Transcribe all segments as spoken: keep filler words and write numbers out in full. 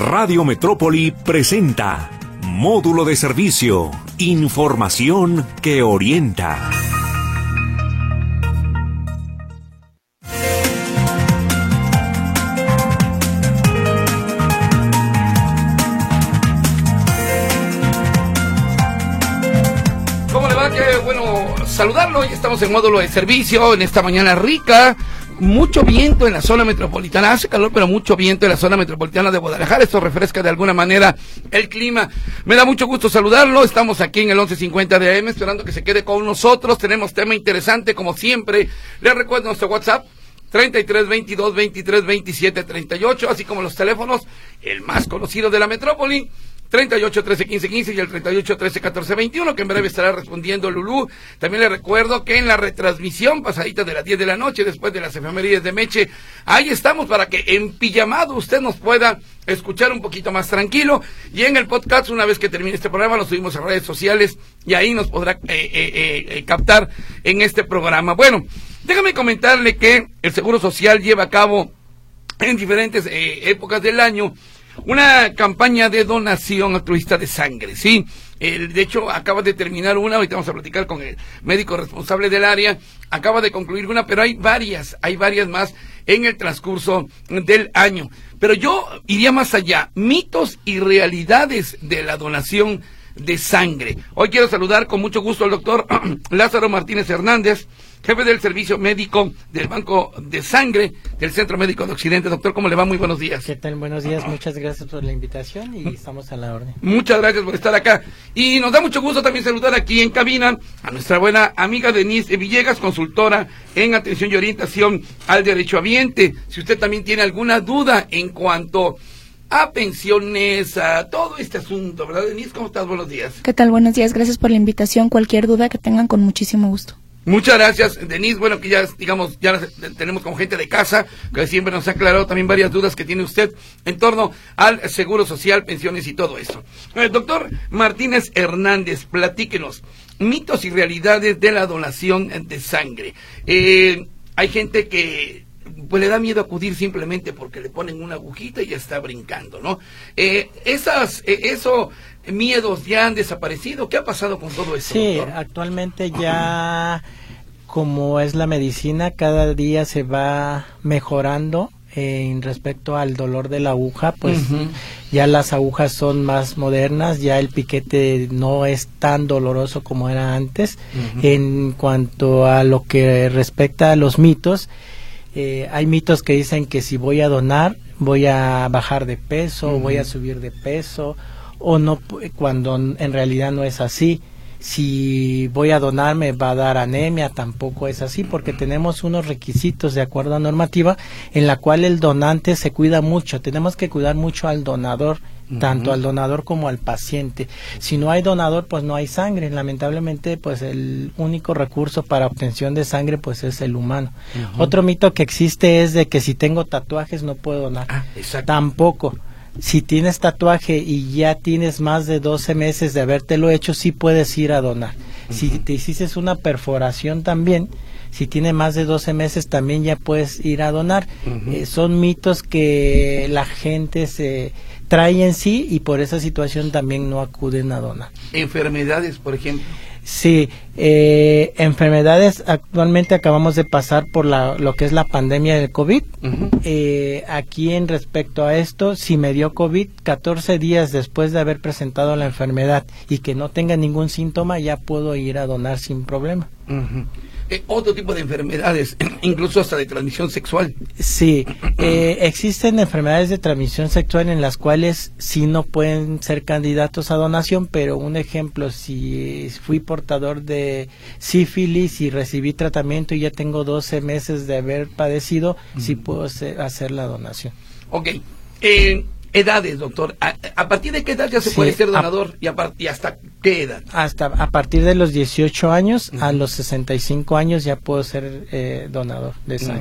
Radio Metrópoli presenta Módulo de Servicio, información que orienta. ¿Cómo le va? Qué bueno saludarlo. Ya estamos en Módulo de Servicio en esta mañana rica. Mucho viento en la zona metropolitana, hace calor, pero mucho viento en la zona metropolitana de Guadalajara. Esto refresca de alguna manera el clima. Me da mucho gusto saludarlo. Estamos aquí en el once cincuenta de A M, esperando que se quede con nosotros. Tenemos tema interesante, como siempre. Les recuerdo nuestro WhatsApp, treinta y tres, veintidós, veintitrés, veintisiete, treinta y ocho, así como los teléfonos, el más conocido de la metrópoli, treinta y ocho, trece, quince, quince y el treinta y ocho, trece, catorce, veintiuno, que en breve estará respondiendo Lulú. También le recuerdo que en la retransmisión pasadita de las diez de la noche, después de las efemérides de Meche, ahí estamos para que en pijamado usted nos pueda escuchar un poquito más tranquilo. Y en el podcast, una vez que termine este programa, lo subimos a redes sociales y ahí nos podrá eh, eh, eh, captar en este programa. Bueno, déjame comentarle que el Seguro Social lleva a cabo en diferentes eh, épocas del año una campaña de donación altruista de sangre, ¿sí? El, de hecho, acaba de terminar una, ahorita vamos a platicar con el médico responsable del área, acaba de concluir una, pero hay varias, hay varias más en el transcurso del año. Pero yo iría más allá, mitos y realidades de la donación de sangre. Hoy quiero saludar con mucho gusto al doctor Lázaro Martínez Hernández, jefe del servicio médico del Banco de Sangre del Centro Médico de Occidente. Doctor, ¿cómo le va? Muy buenos días. ¿Qué tal? Buenos días, muchas gracias por la invitación y estamos a la orden. Muchas gracias por estar acá. Y nos da mucho gusto también saludar aquí en cabina a nuestra buena amiga Denise Villegas, consultora en atención y orientación al derechohabiente. Si usted también tiene alguna duda en cuanto a pensiones, a todo este asunto, ¿verdad, Denise? ¿Cómo estás? Buenos días. ¿Qué tal? Buenos días, gracias por la invitación. Cualquier duda que tengan, con muchísimo gusto. Muchas gracias, Denise. Bueno, que ya, digamos, ya tenemos como gente de casa, que siempre nos ha aclarado también varias dudas que tiene usted en torno al Seguro Social, pensiones y todo eso. Eh, doctor Martínez Hernández, platíquenos, mitos y realidades de la donación de sangre. Eh, hay gente que pues le da miedo acudir simplemente porque le ponen una agujita y ya está brincando, ¿no? Eh, esas, eh, eso, miedos ya han desaparecido. ¿Qué ha pasado con todo eso, Sí, doctor? actualmente ya, como es la medicina, cada día se va mejorando eh, en respecto al dolor de la aguja, pues uh-huh. ya las agujas son más modernas, ya el piquete no es tan doloroso como era antes. Uh-huh. En cuanto a lo que respecta a los mitos, Eh, hay mitos que dicen que si voy a donar voy a bajar de peso, uh-huh. voy a subir de peso, o no, cuando en realidad no es así. Si voy a donar me va a dar anemia, tampoco es así, porque tenemos unos requisitos de acuerdo a normativa en la cual el donante se cuida mucho. Tenemos que cuidar mucho al donador, uh-huh. tanto al donador como al paciente. Si no hay donador, pues no hay sangre. Lamentablemente, pues el único recurso para obtención de sangre pues es el humano. Uh-huh. Otro mito que existe es de que si tengo tatuajes no puedo donar. Ah, exacto. Tampoco. Si tienes tatuaje y ya tienes más de doce meses de habértelo hecho, sí puedes ir a donar. Uh-huh. Si te hiciste una perforación también, si tiene más de doce meses también ya puedes ir a donar. Uh-huh. Eh, son mitos que la gente se trae en sí y por esa situación también no acuden a donar. Enfermedades, por ejemplo. Sí, eh, enfermedades, actualmente acabamos de pasar por la, lo que es la pandemia del COVID. Uh-huh. Eh, aquí en respecto a esto, si me dio COVID, catorce días después de haber presentado la enfermedad y que no tenga ningún síntoma, ya puedo ir a donar sin problema. Uh-huh. Eh, otro tipo de enfermedades, incluso hasta de transmisión sexual. Sí, eh, existen enfermedades de transmisión sexual en las cuales sí no pueden ser candidatos a donación, pero un ejemplo, si fui portador de sífilis y recibí tratamiento y ya tengo doce meses de haber padecido, uh-huh. sí puedo hacer, hacer la donación. Ok, eh, edades, doctor. ¿A, a partir de qué edad ya se sí, puede ser donador a, y, a, y hasta qué edad? Hasta a partir de los dieciocho años, uh-huh. a los sesenta y cinco años ya puedo ser eh, donador de sangre.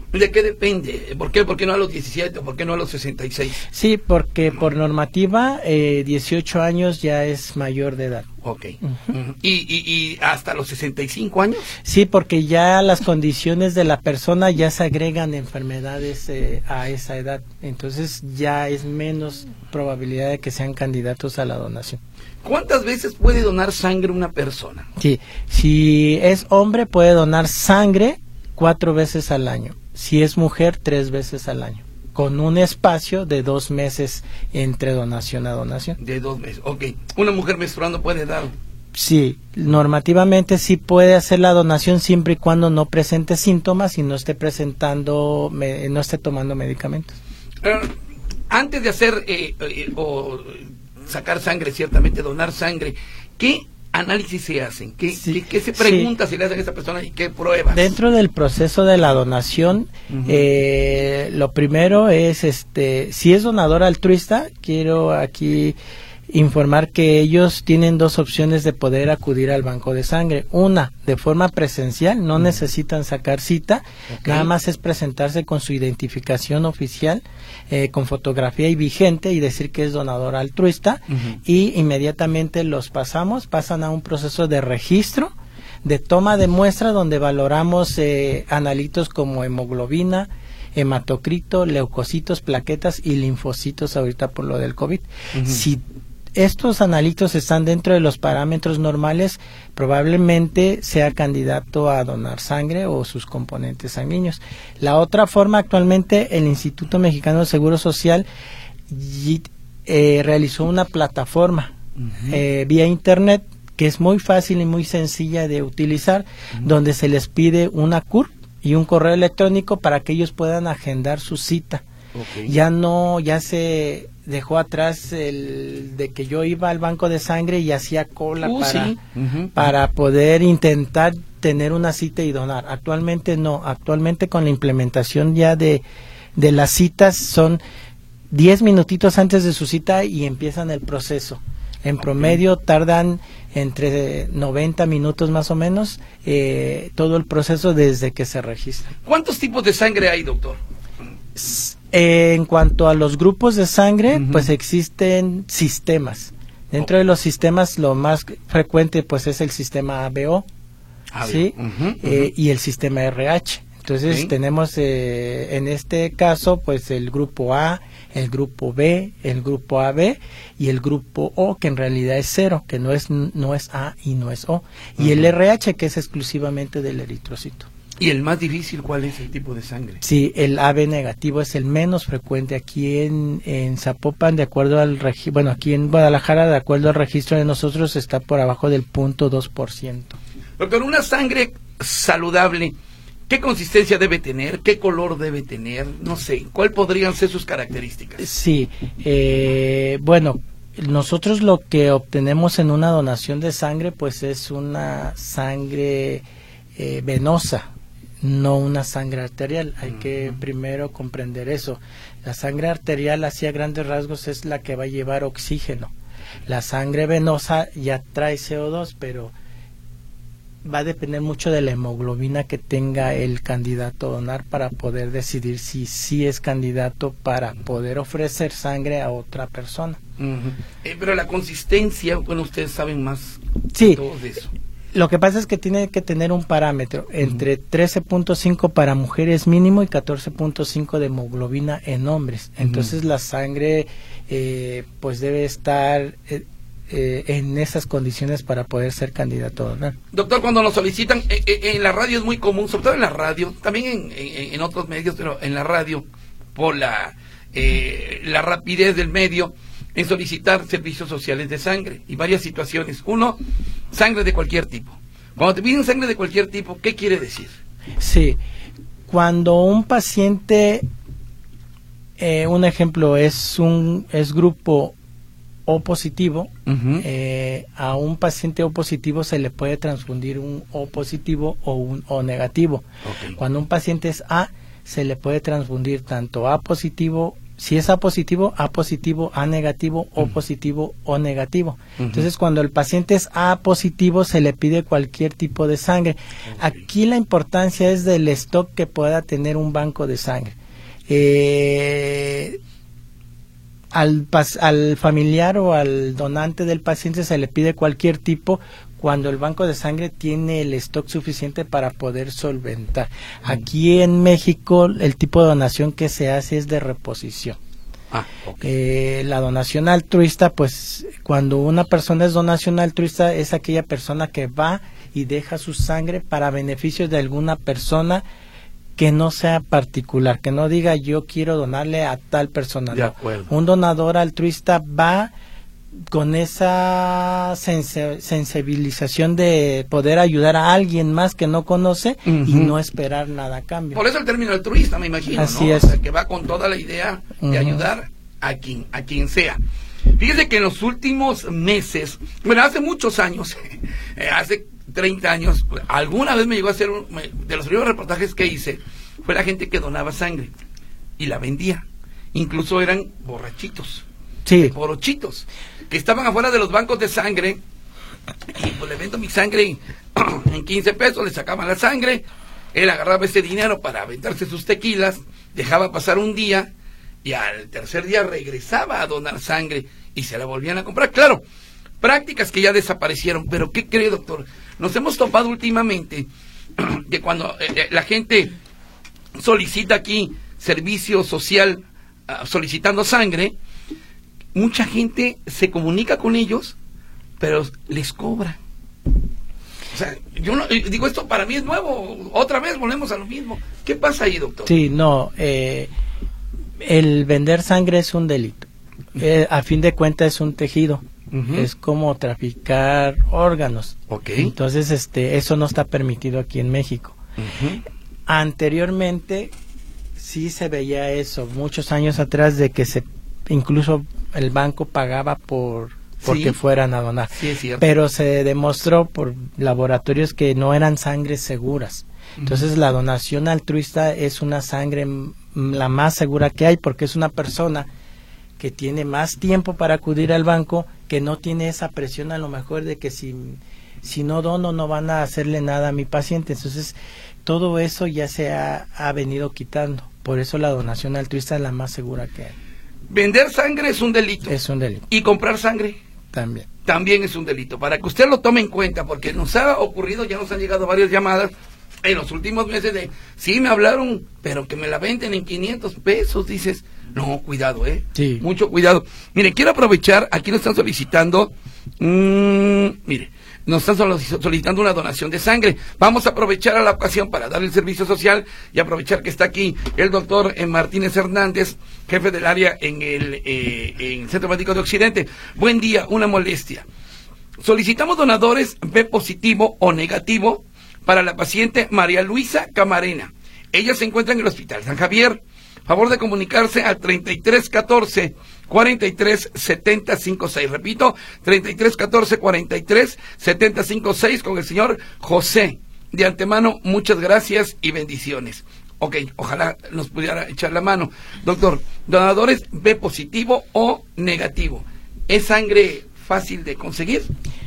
¿De qué depende? ¿Por qué, por qué no a los diecisiete o por qué no a los sesenta y seis? Sí, porque por normativa eh, dieciocho años ya es mayor de edad. Ok. Uh-huh. ¿Y, y, ¿Y hasta los sesenta y cinco años? Sí, porque ya las condiciones de la persona ya se agregan enfermedades eh, a esa edad. Entonces ya es menos probabilidad de que sean candidatos a la donación. ¿Cuántas veces puede donar sangre una persona? Sí, si es hombre puede donar sangre cuatro veces al año. Si es mujer, tres veces al año, con un espacio de dos meses entre donación a donación. De dos meses, ok. ¿Una mujer menstruando puede dar? Sí, normativamente sí puede hacer la donación siempre y cuando no presente síntomas y no esté presentando, me, no esté tomando medicamentos. Uh, antes de hacer eh, eh, o sacar sangre, ciertamente donar sangre, ¿qué análisis se hacen? ¿Qué, sí, ¿qué, qué se pregunta sí. se le hacen a esa persona y qué pruebas? Dentro del proceso de la donación, uh-huh. eh, lo primero es, este, si es donador altruista, quiero aquí informar que ellos tienen dos opciones de poder acudir al banco de sangre. Una, de forma presencial, no uh-huh. necesitan sacar cita, okay. nada más es presentarse con su identificación oficial, eh, con fotografía y vigente y decir que es donador altruista uh-huh. y inmediatamente los pasamos, pasan a un proceso de registro, de toma de muestra donde valoramos eh, analitos como hemoglobina, hematocrito, leucocitos, plaquetas y linfocitos ahorita por lo del COVID. Uh-huh. Si estos analitos están dentro de los parámetros normales, probablemente sea candidato a donar sangre o sus componentes sanguíneos. La otra forma, actualmente el Instituto Mexicano de Seguro Social eh, realizó una plataforma uh-huh. eh, vía internet que es muy fácil y muy sencilla de utilizar, uh-huh. donde se les pide una C U R P y un correo electrónico para que ellos puedan agendar su cita. Okay. Ya no, ya se dejó atrás el de que yo iba al banco de sangre y hacía cola uh, para, sí. uh-huh. para poder intentar tener una cita y donar. Actualmente no, actualmente con la implementación ya de, de las citas son diez minutitos antes de su cita y empiezan el proceso. En okay. promedio tardan entre noventa minutos más o menos eh, todo el proceso desde que se registra. ¿Cuántos tipos de sangre hay, doctor? Eh, en cuanto a los grupos de sangre, uh-huh. pues existen sistemas. Dentro okay. de los sistemas, lo más frecuente pues es el sistema A B O, A B O. ¿Sí? Uh-huh, uh-huh. Eh, y el sistema R H. Entonces okay. tenemos eh, en este caso pues el grupo A, el grupo B, el grupo A B y el grupo O, que en realidad es cero, que no es no es A y no es O. Y uh-huh. el R H, que es exclusivamente del eritrocito. ¿Y el más difícil cuál es el tipo de sangre? Sí, el A B negativo es el menos frecuente aquí en, en Zapopan, de acuerdo al registro, bueno, aquí en Guadalajara, de acuerdo al registro de nosotros, está por abajo del punto dos por ciento. Doctor, una sangre saludable, ¿qué consistencia debe tener? ¿Qué color debe tener? No sé, ¿cuáles podrían ser sus características? Sí, eh, bueno, nosotros lo que obtenemos en una donación de sangre, pues es una sangre eh, venosa, no una sangre arterial. Hay uh-huh. que primero comprender eso. La sangre arterial, así a grandes rasgos, es la que va a llevar oxígeno. La sangre venosa ya trae C O dos, pero va a depender mucho de la hemoglobina que tenga el candidato a donar para poder decidir si sí es candidato para poder ofrecer sangre a otra persona. Uh-huh. eh, pero la consistencia, bueno, ustedes saben más sí. de todo de eso. Lo que pasa es que tiene que tener un parámetro entre uh-huh. trece punto cinco para mujeres mínimo y catorce punto cinco de hemoglobina en hombres. Entonces uh-huh. la sangre eh, pues debe estar eh, eh, en esas condiciones para poder ser candidato a donar. Doctor, cuando nos solicitan, eh, eh, en la radio es muy común, sobre todo en la radio, también en, en, en otros medios, pero en la radio, por la, eh, la rapidez del medio, en solicitar servicios sociales de sangre y varias situaciones. Uno, sangre de cualquier tipo. Cuando te piden sangre de cualquier tipo, ¿qué quiere decir? Sí, cuando un paciente, eh, un ejemplo, es un es grupo O positivo, uh-huh. eh, a un paciente O positivo se le puede transfundir un O positivo o un O negativo. Okay. Cuando un paciente es A, se le puede transfundir tanto A positivo Si es A positivo, A positivo, A negativo, O uh-huh. positivo, O negativo. Uh-huh. Entonces, cuando el paciente es A positivo, se le pide cualquier tipo de sangre. Okay. Aquí la importancia es del stock que pueda tener un banco de sangre. Eh, al, al familiar o al donante del paciente se le pide cualquier tipo cuando el banco de sangre tiene el stock suficiente para poder solventar. Aquí en México el tipo de donación que se hace es de reposición. Ah, okay. eh, la donación altruista, pues cuando una persona es donación altruista es aquella persona que va y deja su sangre para beneficio de alguna persona que no sea particular, que no diga yo quiero donarle a tal persona. De acuerdo. Un donador altruista va con esa sense, sensibilización de poder ayudar a alguien más que no conoce uh-huh. y no esperar nada a cambio. Por eso el término altruista, me imagino, Así ¿no? es. O sea, que va con toda la idea uh-huh. de ayudar a quien, a quien sea. Fíjese que en los últimos meses, bueno, hace muchos años, eh, hace treinta años, alguna vez me llegó a hacer, un, me, de los primeros reportajes que hice, fue la gente que donaba sangre y la vendía. Incluso eran borrachitos. Sí. Porochitos, que estaban afuera de los bancos de sangre, y pues le vendo mi sangre en quince pesos, le sacaban la sangre, él agarraba ese dinero para aventarse sus tequilas, dejaba pasar un día, y al tercer día regresaba a donar sangre, y se la volvían a comprar. Claro, prácticas que ya desaparecieron, pero ¿qué cree, doctor? Nos hemos topado últimamente, que cuando eh, la gente solicita aquí servicio social, uh, solicitando sangre, mucha gente se comunica con ellos, pero les cobra. O sea, yo no, digo, esto para mí es nuevo. Otra vez volvemos a lo mismo. ¿Qué pasa ahí, doctor? Sí, no, eh, el vender sangre es un delito. Eh, a fin de cuentas es un tejido. Uh-huh. Es como traficar órganos. Okay. Entonces, este, eso no está permitido aquí en México. Uh-huh. Anteriormente sí se veía eso, muchos años atrás, de que se incluso el banco pagaba por porque sí. fueran a donar, sí, es cierto. Pero se demostró por laboratorios que no eran sangres seguras. Entonces uh-huh. la donación altruista es una sangre m- la más segura que hay, porque es una persona que tiene más tiempo para acudir al banco, que no tiene esa presión a lo mejor de que si si no dono no van a hacerle nada a mi paciente. Entonces todo eso ya se ha, ha venido quitando. Por eso la donación altruista es la más segura que hay. Vender sangre es un delito. Es un delito. Y comprar sangre también. También es un delito. Para que usted lo tome en cuenta, porque nos ha ocurrido, ya nos han llegado varias llamadas en los últimos meses de, sí, me hablaron, pero que me la venden en quinientos pesos. Dices, no, cuidado, ¿eh? Sí. Mucho cuidado. Mire, quiero aprovechar, aquí nos están solicitando, mmm, mire, nos están solicitando una donación de sangre. Vamos a aprovechar a la ocasión para dar el servicio social y aprovechar que está aquí el doctor Martínez Hernández, jefe del área en el, eh, en el Centro Médico de Occidente. Buen día, una molestia. Solicitamos donadores B positivo o negativo para la paciente María Luisa Camarena. Ella se encuentra en el Hospital San Javier. Favor de comunicarse al treinta y tres catorce cuarenta y tres setenta cincuenta y seis. Repito, treinta y tres catorce cuarenta y tres setenta cincuenta y seis con el señor José. De antemano, muchas gracias y bendiciones. Ok, ojalá nos pudiera echar la mano. Doctor, donadores B positivo o negativo, ¿es sangre fácil de conseguir?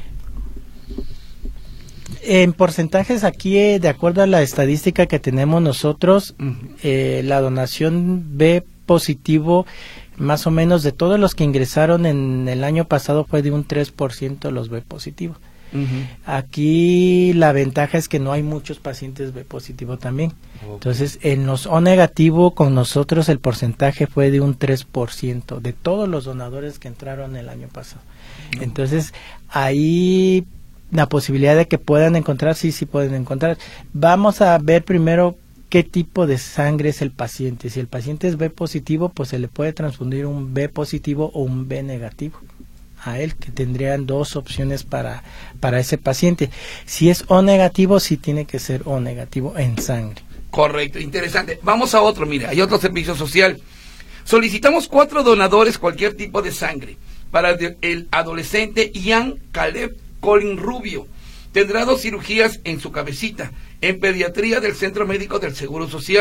En porcentajes aquí, eh, de acuerdo a la estadística que tenemos nosotros, uh-huh. eh, la donación B positivo, más o menos de todos los que ingresaron en el año pasado, fue de un tres por ciento los B positivos. Uh-huh. Aquí la ventaja es que no hay muchos pacientes B positivo también. Okay. Entonces, en los O negativo, con nosotros el porcentaje fue de un tres por ciento de todos los donadores que entraron el año pasado. Uh-huh. Entonces, ahí la posibilidad de que puedan encontrar, sí, sí pueden encontrar. Vamos a ver primero qué tipo de sangre es el paciente. Si el paciente es B positivo, pues se le puede transfundir un B positivo o un B negativo a él, que tendrían dos opciones para, para ese paciente. Si es O negativo, sí tiene que ser O negativo en sangre. Correcto, interesante. Vamos a otro, mire, hay otro servicio social. Solicitamos cuatro donadores, cualquier tipo de sangre, para el adolescente Ian Caleb Colin Rubio. Tendrá dos cirugías en su cabecita, en pediatría del Centro Médico del Seguro Social.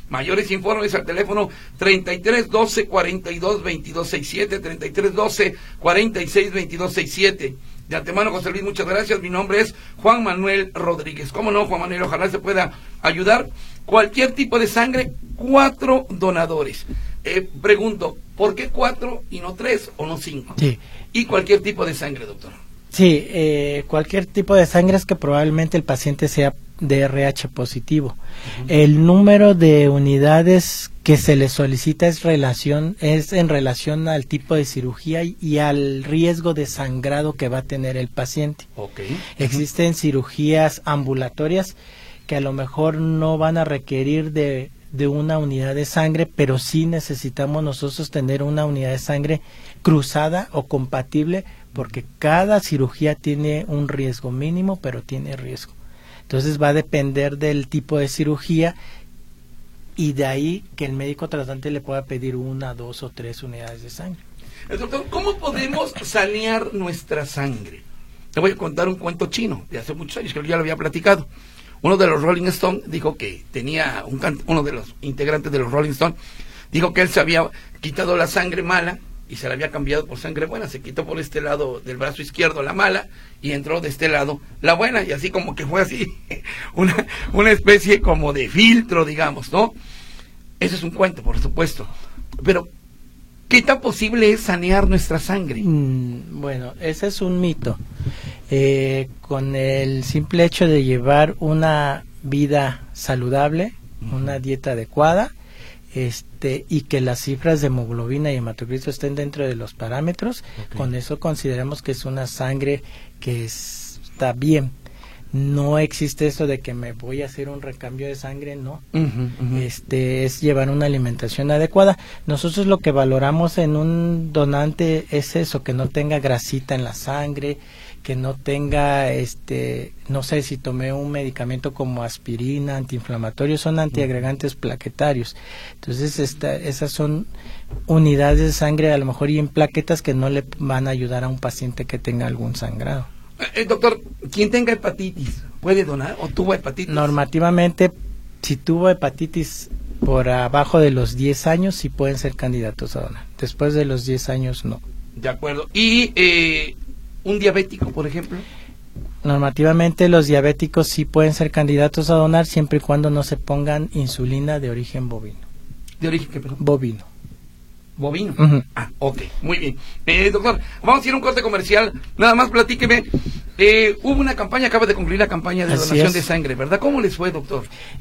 Mayores informes al teléfono treinta y tres doce cuarenta y dos veintidós sesenta y siete, treinta y tres doce cuarenta y seis veintidós sesenta y siete. De antemano, José Luis, muchas gracias. Mi nombre es Juan Manuel Rodríguez. ¿Cómo no, Juan Manuel? Ojalá se pueda ayudar. Cualquier tipo de sangre, cuatro donadores. Eh, pregunto, ¿por qué cuatro y no tres o no cinco? Sí. Y cualquier tipo de sangre, doctor. Sí, eh, cualquier tipo de sangre es que probablemente el paciente sea de R H positivo. Uh-huh. El número de unidades que se le solicita es relación es en relación al tipo de cirugía y, y al riesgo de sangrado que va a tener el paciente. Okay. Uh-huh. Existen cirugías ambulatorias que a lo mejor no van a requerir de, de una unidad de sangre, pero sí necesitamos nosotros tener una unidad de sangre cruzada o compatible, porque cada cirugía tiene un riesgo mínimo, pero tiene riesgo. Entonces va a depender del tipo de cirugía y de ahí que el médico tratante le pueda pedir una, dos o tres unidades de sangre. El doctor, ¿cómo podemos sanear nuestra sangre? Te voy a contar un cuento chino de hace muchos años, que ya lo había platicado. Uno de los Rolling Stones dijo que tenía, un can... uno de los integrantes de los Rolling Stones, dijo que él se había quitado la sangre mala y se la había cambiado por sangre buena. Se quitó por este lado del brazo izquierdo la mala y entró de este lado la buena, y así como que fue así una, una especie como de filtro, digamos, ¿no? Ese es un cuento, por supuesto, pero ¿qué tan posible es sanear nuestra sangre? Mm, bueno, ese es un mito. Eh, con el simple hecho de llevar una vida saludable, uh-huh. una dieta adecuada, Este, y que las cifras de hemoglobina y hematocrito estén dentro de los parámetros, okay. con eso consideramos que es una sangre que es, está bien. No existe eso de que me voy a hacer un recambio de sangre, no. Uh-huh, uh-huh. Este, es llevar una alimentación adecuada. Nosotros lo que valoramos en un donante es eso, que no tenga grasita en la sangre, que no tenga, este, no sé, si tomé un medicamento como aspirina, antiinflamatorio, son antiagregantes plaquetarios. Entonces, esta, esas son unidades de sangre a lo mejor y en plaquetas que no le van a ayudar a un paciente que tenga algún sangrado. Eh, doctor, quien tenga hepatitis, ¿puede donar o tuvo hepatitis? Normativamente, si tuvo hepatitis por abajo de los diez años, sí pueden ser candidatos a donar. Después de los diez años, no. De acuerdo. Y... Eh... ¿un diabético, por ejemplo? Normativamente los diabéticos sí pueden ser candidatos a donar siempre y cuando no se pongan insulina de origen bovino. ¿De origen qué, perdón? Bovino. ¿Bovino? Uh-huh. Ah, ok, muy bien. Eh, doctor, vamos a ir a un corte comercial. Nada más platíqueme. Eh, hubo una campaña, acaba de concluir la campaña de Así donación es. de sangre, ¿verdad? ¿Cómo les fue, doctor?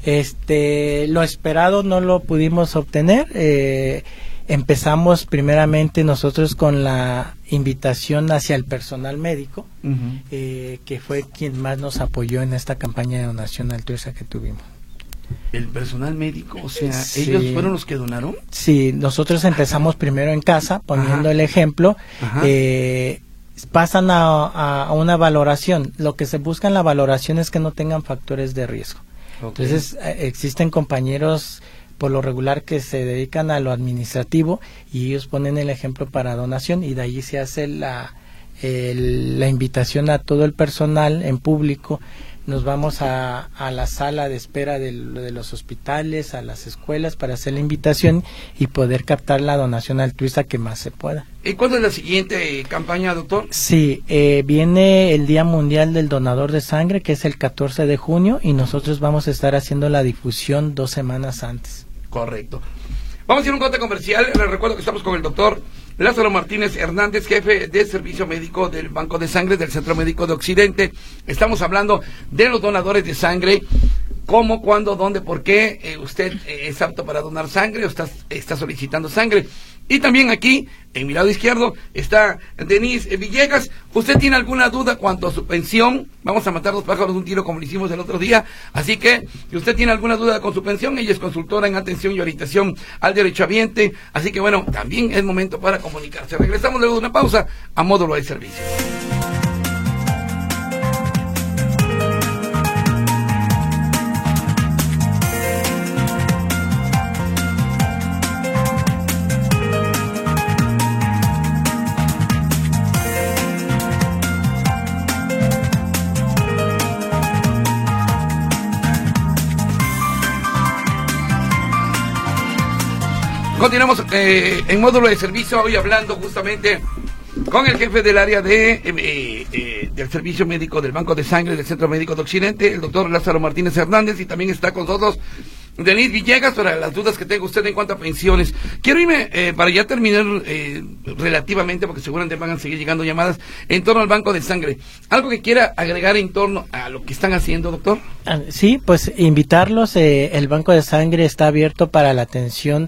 Este, lo esperado no lo pudimos obtener. Eh, Empezamos primeramente nosotros con la invitación hacia el personal médico, uh-huh. eh, que fue quien más nos apoyó en esta campaña de donación altruista que tuvimos. ¿El personal médico? O sea, sí. ¿ellos fueron los que donaron? Sí, nosotros empezamos primero en casa, poniendo Ajá. el ejemplo. Eh, pasan a, a, a una valoración. Lo que se busca en la valoración es que no tengan factores de riesgo. Okay. Entonces, eh, existen compañeros por lo regular que se dedican a lo administrativo y ellos ponen el ejemplo para donación y de ahí se hace la, el, la invitación a todo el personal en público. Nos vamos a, a la sala de espera de, de los hospitales, a las escuelas para hacer la invitación y poder captar la donación altruista que más se pueda. ¿Y cuándo es la siguiente campaña, doctor? Sí, eh, viene el Día Mundial del Donador de Sangre, que es el catorce de junio, y nosotros vamos a estar haciendo la difusión dos semanas antes. Correcto. Vamos a ir a un corte comercial. Les recuerdo que estamos con el doctor Lázaro Martínez Hernández, jefe de servicio médico del Banco de Sangre del Centro Médico de Occidente. Estamos hablando de los donadores de sangre. ¿Cómo, cuándo, dónde, por qué eh, usted eh, es apto para donar sangre o está, está solicitando sangre? Y también aquí, en mi lado izquierdo, está Denise Villegas. ¿Usted tiene alguna duda cuanto a su pensión? Vamos a matar dos pájaros de un tiro como lo hicimos el otro día. Así que, si usted tiene alguna duda con su pensión, ella es consultora en atención y orientación al derechohabiente. Así que, bueno, también es momento para comunicarse. Regresamos luego de una pausa a Módulo de Servicio. Continuamos eh, en módulo de servicio, hoy hablando justamente con el jefe del área de eh, eh, del servicio médico del Banco de Sangre del Centro Médico de Occidente, el doctor Lázaro Martínez Hernández, y también está con nosotros Denise Villegas para las dudas que tenga usted en cuanto a pensiones. Quiero irme, eh, para ya terminar eh, relativamente, porque seguramente van a seguir llegando llamadas, en torno al Banco de Sangre. ¿Algo que quiera agregar en torno a lo que están haciendo, doctor? Sí, pues invitarlos. Eh, el Banco de Sangre está abierto para la atención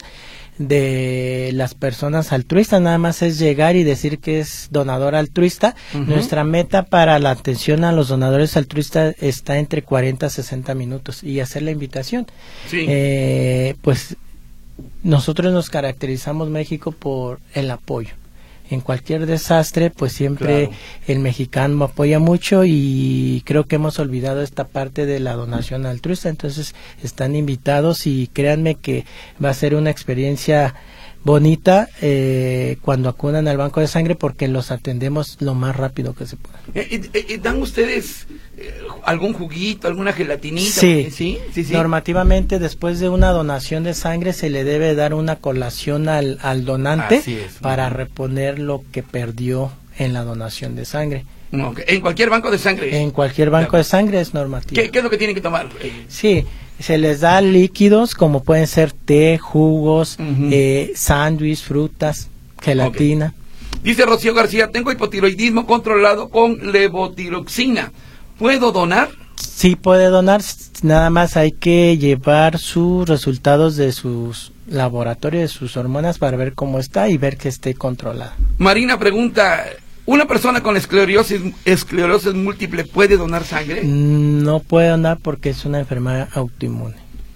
de las personas altruistas. Nada más es llegar y decir que es donador altruista. Uh-huh. Nuestra meta para la atención a los donadores altruistas está entre cuarenta a sesenta minutos y hacer la invitación. Sí. Eh, pues nosotros nos caracterizamos, México, por el apoyo. En cualquier desastre, pues siempre claro, el mexicano apoya mucho, y creo que hemos olvidado esta parte de la donación altruista. Entonces están invitados, y créanme que va a ser una experiencia bonita eh, cuando acudan al Banco de Sangre, porque los atendemos lo más rápido que se pueda. Eh, eh, eh, ¿Dan ustedes eh, algún juguito, alguna gelatinita? Sí, ¿Sí? Sí, sí. Normativamente después de una donación de sangre se le debe dar una colación al, al donante es, para reponer lo que perdió en la donación de sangre. Okay. ¿En cualquier banco de sangre? En cualquier banco claro, de sangre es normativo. ¿Qué, qué es lo que tienen que tomar? Sí, se les da líquidos como pueden ser té, jugos, uh-huh, eh, sándwich, frutas, gelatina. Okay. Dice Rocío García, tengo hipotiroidismo controlado con levotiroxina. ¿Puedo donar? Sí, puede donar, nada más hay que llevar sus resultados de sus laboratorios, de sus hormonas, para ver cómo está y ver que esté controlada. Marina pregunta, ¿una persona con esclerosis, esclerosis múltiple puede donar sangre? No puede donar porque es una enfermedad autoinmune.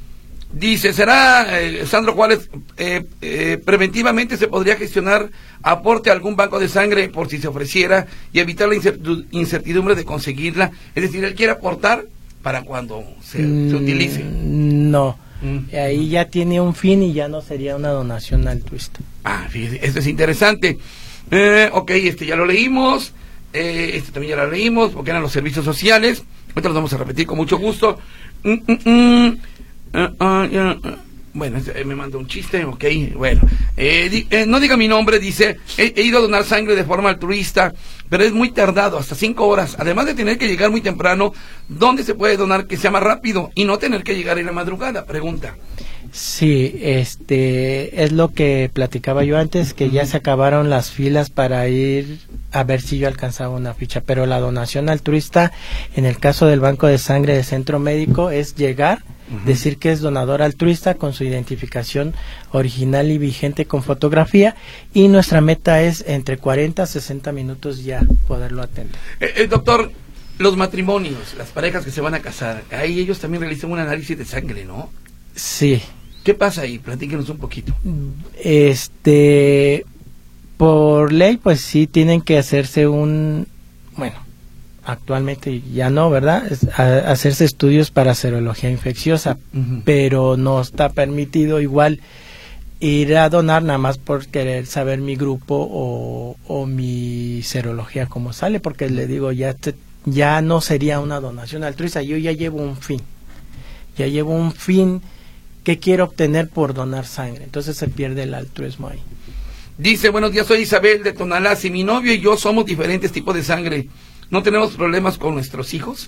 Dice, ¿será, eh, Sandro Juárez, eh, eh, preventivamente se podría gestionar aporte a algún banco de sangre por si se ofreciera y evitar la incertidumbre de conseguirla? Es decir, él quiere aportar para cuando se, mm, se utilice. No, mm. ahí ya tiene un fin y ya no sería una donación altruista. Ah, fíjese, esto es interesante. Eh, ok, este ya lo leímos, eh, este también ya lo leímos, porque eran los servicios sociales. Ahorita los vamos a repetir con mucho gusto. Mm, mm, mm. Uh, uh, uh, uh. Bueno, este, me mandó un chiste, ok, bueno. Eh, di, eh, no diga mi nombre, dice, he, he ido a donar sangre de forma altruista, pero es muy tardado, hasta cinco horas. Además de tener que llegar muy temprano, ¿dónde se puede donar que sea más rápido y no tener que llegar en la madrugada? Pregunta. Sí, este es lo que platicaba yo antes, que ya se acabaron las filas para ir a ver si yo alcanzaba una ficha, pero la donación altruista, en el caso del Banco de Sangre del Centro Médico, es llegar, uh-huh, decir que es donador altruista con su identificación original y vigente con fotografía, y nuestra meta es entre cuarenta a sesenta minutos ya poderlo atender. Eh, eh, doctor, los matrimonios, las parejas que se van a casar, ahí ellos también realizan un análisis de sangre, ¿no? Sí. ¿Qué pasa ahí? Platíquenos un poquito. Este, por ley, pues sí tienen que hacerse un, bueno, actualmente ya no, ¿verdad? Es, a, hacerse estudios para serología infecciosa, uh-huh, pero no está permitido igual ir a donar nada más por querer saber mi grupo o, o mi serología cómo sale, porque le digo, ya, te, ya no sería una donación altruista, yo ya llevo un fin, ya llevo un fin. ¿Qué quiero obtener por donar sangre? Entonces se pierde el altruismo ahí. Dice, buenos días, soy Isabel de Tonalá. Si mi novio y yo somos diferentes tipos de sangre, ¿no tenemos problemas con nuestros hijos?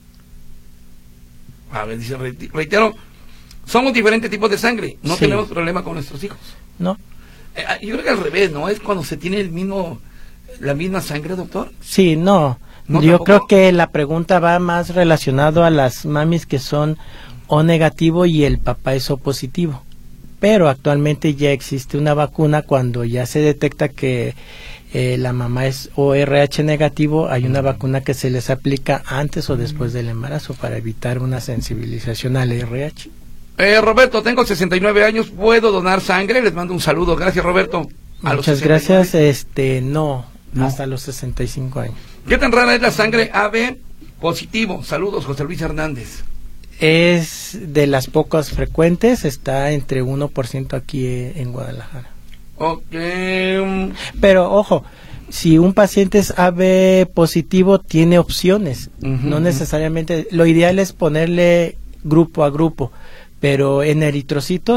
A ver, dice, reitero, somos diferentes tipos de sangre, ¿no sí. tenemos problema con nuestros hijos? No. Eh, yo creo que al revés, ¿no? Es cuando se tiene el mismo, la misma sangre, doctor. Sí, no. ¿No yo tampoco? Creo que la pregunta va más relacionado a las mamis que son O negativo y el papá es O positivo, pero actualmente ya existe una vacuna. Cuando ya se detecta que eh, la mamá es O R H negativo, hay una vacuna que se les aplica antes o después del embarazo para evitar una sensibilización al R H. Eh, Roberto, tengo sesenta y nueve años, ¿puedo donar sangre? Les mando un saludo, gracias Roberto. A Muchas gracias, este no, no, hasta los sesenta y cinco años. ¿Qué tan rara es la sangre A B positivo? Saludos, José Luis Hernández. Es de las pocas frecuentes, está entre uno por ciento aquí en Guadalajara. Ok. Pero ojo, si un paciente es A B positivo, tiene opciones. Uh-huh, no necesariamente, lo ideal es ponerle grupo a grupo, pero en eritrocitos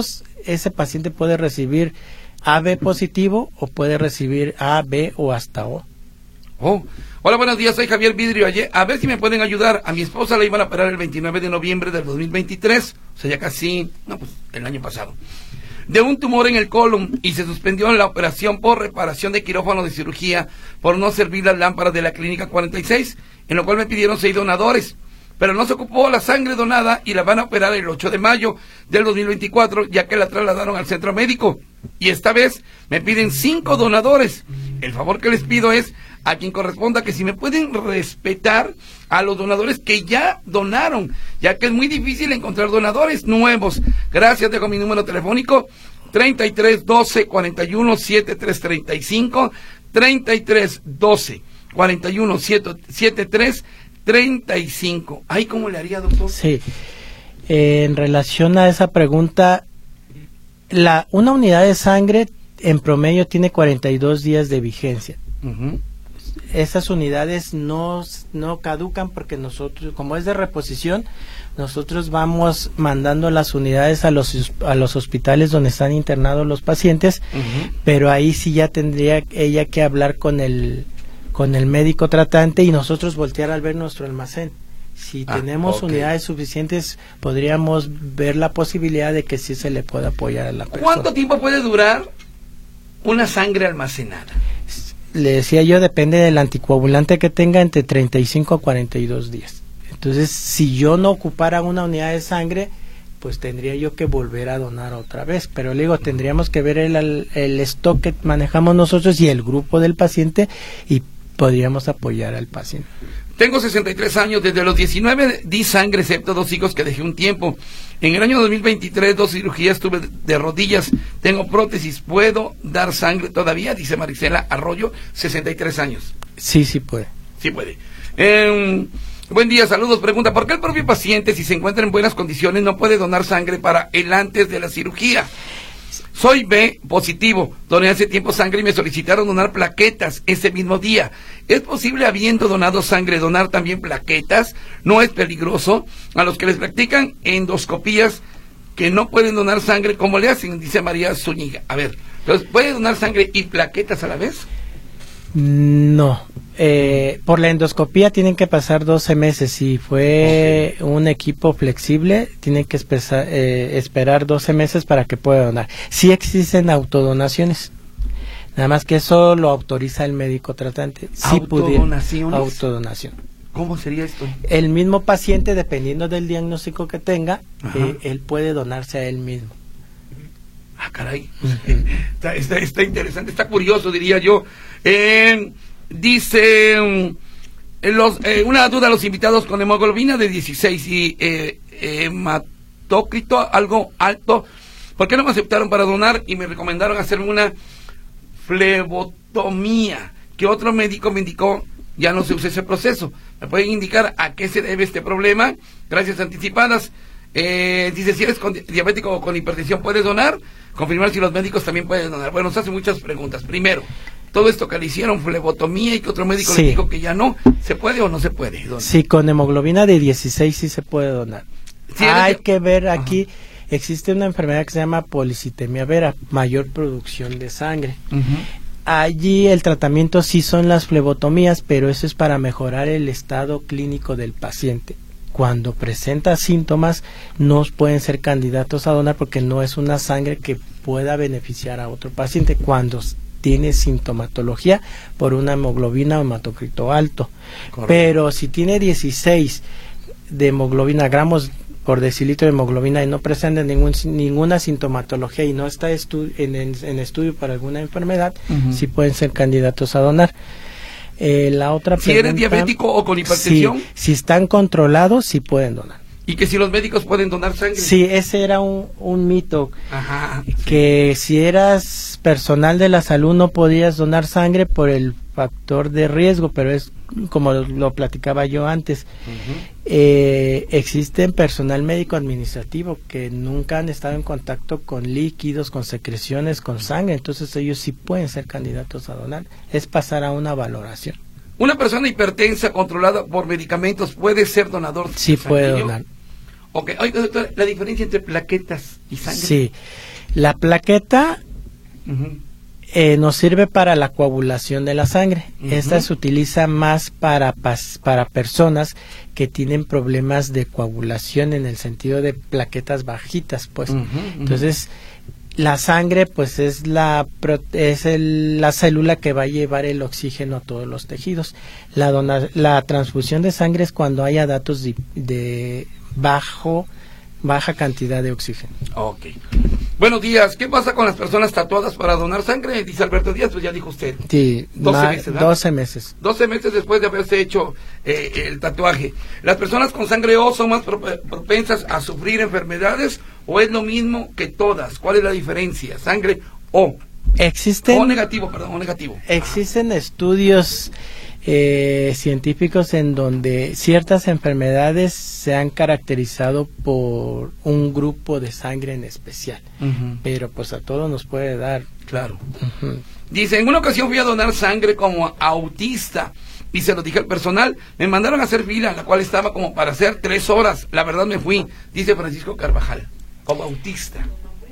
ese paciente puede recibir A B positivo o puede recibir A, B o hasta O. Oh. Hola, buenos días, soy Javier Vidrio. Ayer, a ver si me pueden ayudar. A mi esposa la iban a operar el veintinueve de noviembre del dos mil veintitrés, o sea, ya casi, no, pues, el año pasado, de un tumor en el colon, y se suspendió la operación por reparación de quirófano de cirugía por no servir las lámparas de la clínica cuarenta y seis, en lo cual me pidieron seis donadores, pero no se ocupó la sangre donada y la van a operar el ocho de mayo del dos mil veinticuatro, ya que la trasladaron al centro médico, y esta vez me piden cinco donadores. El favor que les pido es a quien corresponda que si me pueden respetar a los donadores que ya donaron, ya que es muy difícil encontrar donadores nuevos. Gracias, dejo mi número telefónico treinta y tres doce cuarenta y uno setenta y tres treinta y cinco, treinta y tres doce cuarenta y uno setenta y tres treinta y cinco. Ay, ¿cómo le haría, doctor? Sí, eh, en relación a esa pregunta, la una unidad de sangre en promedio tiene cuarenta y dos días de vigencia. Uh-huh. Esas unidades no, no caducan porque nosotros, como es de reposición, nosotros vamos mandando las unidades a los a los hospitales donde están internados los pacientes, uh-huh. pero ahí sí ya tendría ella que hablar con el con el médico tratante y nosotros voltear al ver nuestro almacén. Si ah, tenemos okay. unidades suficientes, podríamos ver la posibilidad de que sí se le pueda apoyar a la persona. ¿Cuánto tiempo puede durar una sangre almacenada? Le decía yo, depende del anticoagulante que tenga, entre treinta y cinco a cuarenta y dos días. Entonces, si yo no ocupara una unidad de sangre, pues tendría yo que volver a donar otra vez. Pero le digo, tendríamos que ver el, el, el stock que manejamos nosotros y el grupo del paciente y podríamos apoyar al paciente. Tengo sesenta y tres años, desde los diecinueve di sangre, excepto dos hijos que dejé un tiempo. En el año dos mil veintitrés, dos cirugías tuve de rodillas, tengo prótesis, ¿puedo dar sangre todavía? Dice Marisela Arroyo, sesenta y tres años. Sí, sí puede. Sí puede. Eh, buen día, saludos. Pregunta, ¿por qué el propio paciente, si se encuentra en buenas condiciones, no puede donar sangre para el antes de la cirugía? Soy B positivo, doné hace tiempo sangre y me solicitaron donar plaquetas ese mismo día. ¿Es posible, habiendo donado sangre, donar también plaquetas? ¿No es peligroso? A los que les practican endoscopías que no pueden donar sangre, ¿cómo le hacen? Dice María Zúñiga. A ver, entonces, ¿puede donar sangre y plaquetas a la vez? No, eh, por la endoscopía tienen que pasar doce meses. Si fue okay. un equipo flexible, tienen que espesa, eh, esperar doce meses para que pueda donar. Sí existen autodonaciones, nada más que eso lo autoriza el médico tratante. Sí ¿Autodonaciones? Autodonación. ¿Cómo sería esto? El mismo paciente, dependiendo del diagnóstico que tenga, eh, él puede donarse a él mismo. Ah, caray, está, está, está interesante, está curioso, diría yo. Eh, dice, um, los, eh, una duda a los invitados con hemoglobina de dieciséis y eh, hematócrito algo alto, ¿por qué no me aceptaron para donar y me recomendaron hacerme una flebotomía? Que otro médico me indicó, ya no se usa ese proceso. ¿Me pueden indicar a qué se debe este problema? Gracias anticipadas. Eh, dice, si eres con diabético o con hipertensión, ¿puedes donar? Confirmar si los médicos también pueden donar. Bueno, nos hace muchas preguntas. Primero, todo esto que le hicieron, flebotomía, y que otro médico sí. le dijo que ya no, ¿se puede o no se puede donar? Sí, con hemoglobina de dieciséis sí se puede donar. ¿Sí Hay de... que ver aquí, ajá. existe una enfermedad que se llama policitemia vera, mayor producción de sangre. Uh-huh. Allí el tratamiento sí son las flebotomías, pero eso es para mejorar el estado clínico del paciente. Cuando presenta síntomas, no pueden ser candidatos a donar porque no es una sangre que pueda beneficiar a otro paciente cuando tiene sintomatología por una hemoglobina o hematocrito alto. Correcto. Pero si tiene dieciséis de hemoglobina, gramos por decilitro de hemoglobina, y no presenta ningún, ninguna sintomatología y no está estu en, en, en estudio para alguna enfermedad, uh-huh. sí pueden ser candidatos a donar. Eh, la otra si pregunta, eres diabético o con hipertensión, si, si están controlados, sí pueden donar. ¿Y que si los médicos pueden donar sangre? Sí, ese era un, un mito. Ajá, que sí. Si eras personal de la salud no podías donar sangre por el factor de riesgo, pero es como lo, lo platicaba yo antes. Uh-huh. eh, existen personal médico administrativo que nunca han estado en contacto con líquidos, con secreciones, con sangre, entonces ellos sí pueden ser candidatos a donar. Es pasar a una valoración. ¿Una persona hipertensa controlada por medicamentos puede ser donador? Sí, puede donar. Ok, oye, doctor, ¿la diferencia entre plaquetas y sangre? Sí, La plaqueta Uh-huh. eh, nos sirve para la coagulación de la sangre. Uh-huh. Esta se utiliza más para, pas, para personas que tienen problemas de coagulación en el sentido de plaquetas bajitas, pues. Uh-huh, uh-huh. Entonces, la sangre, pues, es la es el, la célula que va a llevar el oxígeno a todos los tejidos. La dona, la transfusión de sangre es cuando haya datos de, de bajo baja cantidad de oxígeno. Ok. Buenos días. ¿Qué pasa con las personas tatuadas para donar sangre? Dice Alberto Díaz, pues ya dijo usted. Sí, doce meses, ¿verdad? doce meses. doce meses después de haberse hecho eh, el tatuaje. ¿Las personas con sangre O son más pro propensas a sufrir enfermedades o es lo mismo que todas? ¿Cuál es la diferencia? Sangre O. Existen, O negativo, perdón, O negativo. Existen estudios eh, científicos en donde ciertas enfermedades se han caracterizado por un grupo de sangre en especial, Uh-huh. pero pues a todos nos puede dar. Claro. Uh-huh. Dice, en una ocasión fui a donar sangre como autista y se lo dije al personal, me mandaron a hacer fila, la cual estaba como para hacer tres horas, la verdad me fui, dice Francisco Carvajal, como autista.